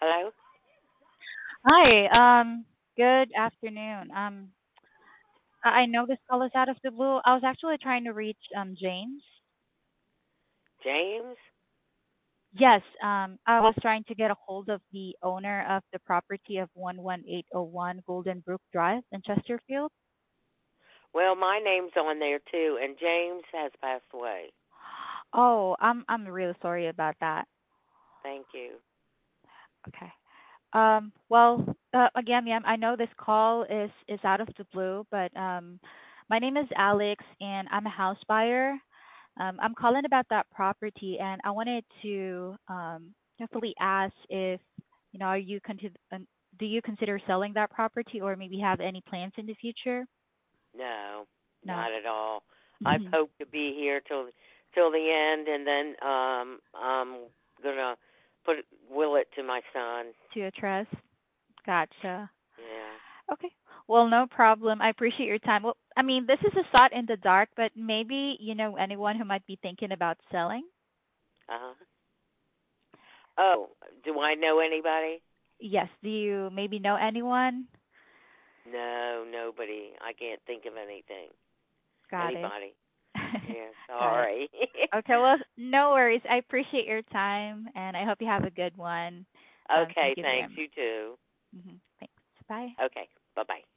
Hello? Hi, good afternoon. I know this call is out of the blue. I was actually trying to reach James. James? Yes, I was trying to get a hold of the owner of the property of 11801 Golden Brook Drive in Chesterfield. Well, my name's on there too, and James has passed away. Oh, I'm really sorry about that. Thank you. Okay. Well, again, ma'am, I know this call is out of the blue, but my name is Alex, and I'm a house buyer. I'm calling about that property, and I wanted to definitely ask if are you do you consider selling that property, or maybe have any plans in the future? No, No. not at all. I've hoped to be here till the end, and then I'm gonna will it to my son. To a trust. Gotcha. Yeah. Okay. Well, no problem. I appreciate your time. Well, I mean, this is a shot in the dark, but maybe you know anyone who might be thinking about selling. Uh huh. Oh, do I know anybody? Yes. Do you maybe know anyone? No, nobody. I can't think of anything. Got it. Anybody? Yeah, Got it. sorry. Okay, well, no worries. I appreciate your time, and I hope you have a good one. Thank Okay, you very thanks. much. You too. Thanks. Bye. Okay, bye bye.